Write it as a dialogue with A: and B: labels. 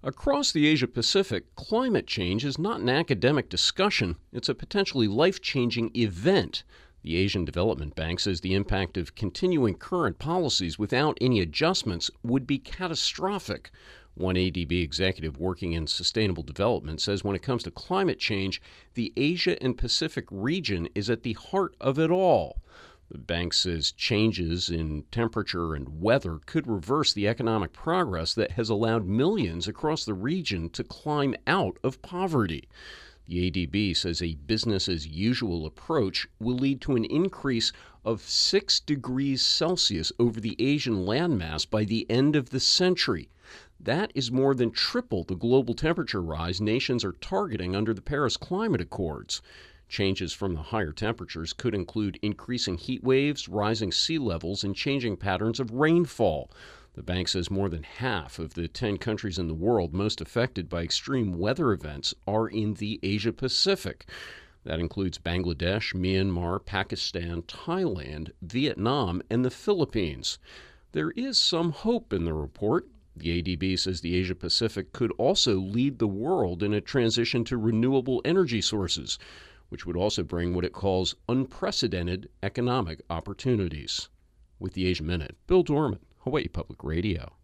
A: Across the Asia Pacific, climate change is not an academic discussion, it's a potentially life changing event. The Asian Development Bank says the impact of continuing current policies without any adjustments would be catastrophic. One ADB executive working in sustainable development says when it comes to climate change, the Asia and Pacific region is at the heart of it all. The bank says changes in temperature and weather could reverse the economic progress that has allowed millions across the region to climb out of poverty. The ADB says a business-as-usual approach will lead to an increase of 6 degrees Celsius over the Asian landmass by the end of the century. That is more than triple the global temperature rise nations are targeting under the Paris Climate Accords. Changes from the higher temperatures could include increasing heat waves, rising sea levels, and changing patterns of rainfall. The bank says more than half of the 10 countries in the world most affected by extreme weather events are in the Asia Pacific. That includes Bangladesh, Myanmar, Pakistan, Thailand, Vietnam, and the Philippines. There is some hope in the report. The ADB says the Asia Pacific could also lead the world in a transition to renewable energy sources, which would also bring what it calls unprecedented economic opportunities. With the Asia Minute, Bill Dorman, Hawaii Public Radio.